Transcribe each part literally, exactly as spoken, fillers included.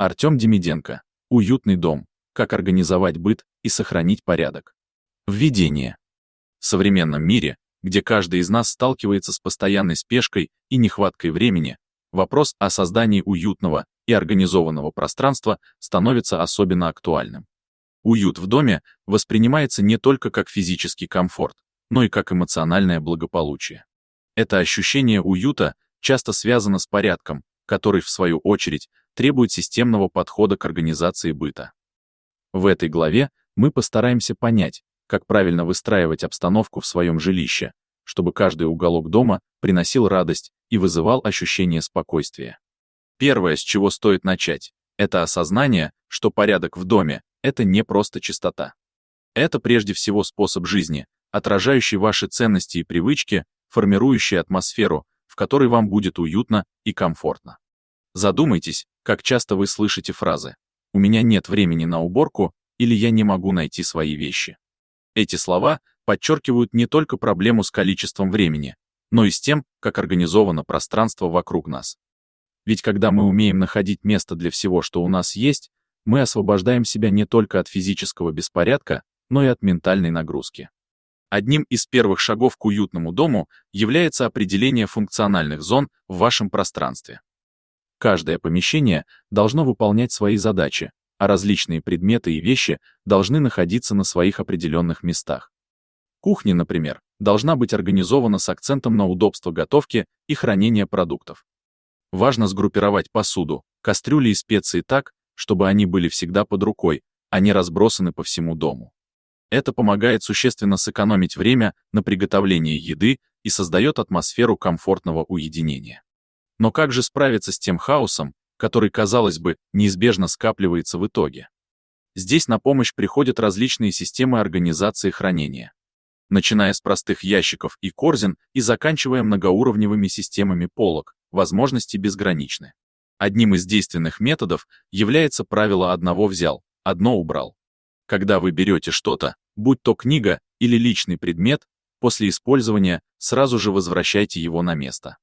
Артем Демиденко. Уютный дом. Как организовать быт и сохранить порядок. Введение. В современном мире, где каждый из нас сталкивается с постоянной спешкой и нехваткой времени, вопрос о создании уютного и организованного пространства становится особенно актуальным. Уют в доме воспринимается не только как физический комфорт, но и как эмоциональное благополучие. Это ощущение уюта часто связано с порядком, который, в свою очередь, требует системного подхода к организации быта. В этой главе мы постараемся понять, как правильно выстраивать обстановку в своем жилище, чтобы каждый уголок дома приносил радость и вызывал ощущение спокойствия. Первое, с чего стоит начать, это осознание, что порядок в доме — это не просто чистота. Это прежде всего способ жизни, отражающий ваши ценности и привычки, формирующий атмосферу, в которой вам будет уютно и комфортно. Задумайтесь, как часто вы слышите фразы «У меня нет времени на уборку» или «Я не могу найти свои вещи». Эти слова подчеркивают не только проблему с количеством времени, но и с тем, как организовано пространство вокруг нас. Ведь когда мы умеем находить место для всего, что у нас есть, мы освобождаем себя не только от физического беспорядка, но и от ментальной нагрузки. Одним из первых шагов к уютному дому является определение функциональных зон в вашем пространстве. Каждое помещение должно выполнять свои задачи, а различные предметы и вещи должны находиться на своих определенных местах. Кухня, например, должна быть организована с акцентом на удобство готовки и хранения продуктов. Важно сгруппировать посуду, кастрюли и специи так, чтобы они были всегда под рукой, а не разбросаны по всему дому. Это помогает существенно сэкономить время на приготовление еды и создает атмосферу комфортного уединения. Но как же справиться с тем хаосом, который, казалось бы, неизбежно скапливается в итоге? Здесь на помощь приходят различные системы организации хранения. Начиная с простых ящиков и корзин и заканчивая многоуровневыми системами полок, возможности безграничны. Одним из действенных методов является правило «одного взял, одно убрал». Когда вы берете что-то, будь то книга или личный предмет, после использования сразу же возвращайте его на место.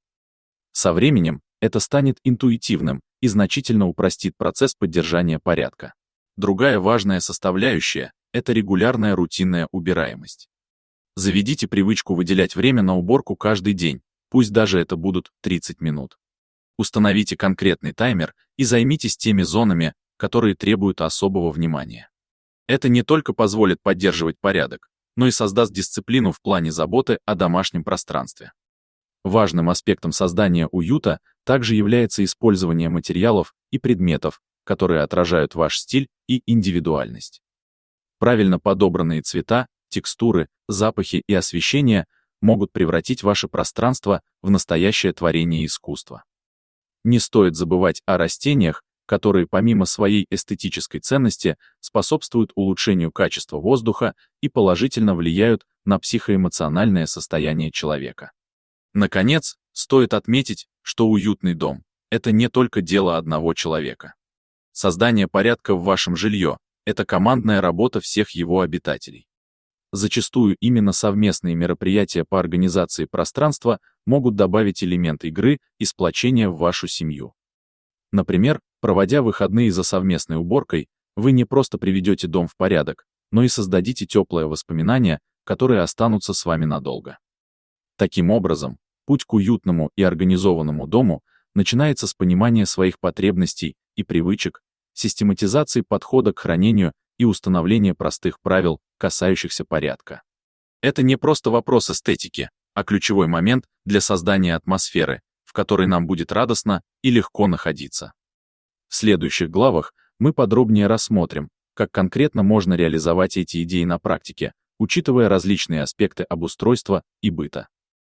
Со временем это станет интуитивным и значительно упростит процесс поддержания порядка. Другая важная составляющая — это регулярная рутинная убираемость. Заведите привычку выделять время на уборку каждый день, пусть даже это будут тридцать минут. Установите конкретный таймер и займитесь теми зонами, которые требуют особого внимания. Это не только позволит поддерживать порядок, но и создаст дисциплину в плане заботы о домашнем пространстве. Важным аспектом создания уюта также является использование материалов и предметов, которые отражают ваш стиль и индивидуальность. Правильно подобранные цвета, текстуры, запахи и освещение могут превратить ваше пространство в настоящее творение искусства. Не стоит забывать о растениях, которые помимо своей эстетической ценности способствуют улучшению качества воздуха и положительно влияют на психоэмоциональное состояние человека. Наконец, стоит отметить, что уютный дом — это не только дело одного человека. Создание порядка в вашем жилье — это командная работа всех его обитателей. Зачастую именно совместные мероприятия по организации пространства могут добавить элемент игры и сплочения в вашу семью. Например, проводя выходные за совместной уборкой, вы не просто приведете дом в порядок, но и создадите теплые воспоминания, которые останутся с вами надолго. Таким образом, путь к уютному и организованному дому начинается с понимания своих потребностей и привычек, систематизации подхода к хранению и установления простых правил, касающихся порядка. Это не просто вопрос эстетики, а ключевой момент для создания атмосферы, в которой нам будет радостно и легко находиться. В следующих главах мы подробнее рассмотрим, как конкретно можно реализовать эти идеи на практике, учитывая различные аспекты обустройства и быта.